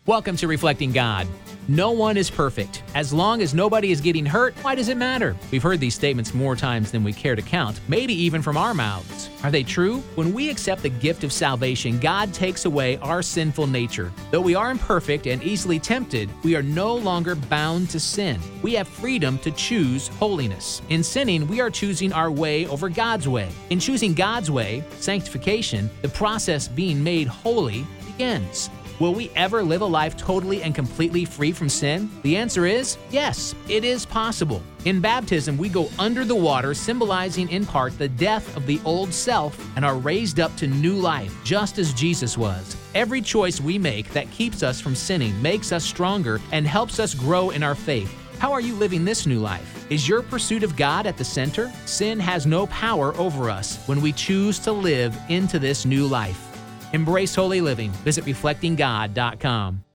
Welcome to Reflecting God. No one is perfect. As long as nobody is getting hurt, why does it matter? We've heard these statements more times than we care to count, maybe even from our mouths. Are they true? When we accept the gift of salvation, God takes away our sinful nature. Though we are imperfect and easily tempted, we are no longer bound to sin. We have freedom to choose holiness. In sinning, we are choosing our way over God's way. In choosing God's way, sanctification, the process being made holy begins. Will we ever live a life totally and completely free from sin? The answer is yes, it is possible. In baptism, we go under the water, symbolizing in part the death of the old self, and are raised up to new life, just as Jesus was. Every choice we make that keeps us from sinning makes us stronger and helps us grow in our faith. How are you living this new life? Is your pursuit of God at the center? Sin has no power over us when we choose to live into this new life. Embrace holy living. Visit reflectinggod.com.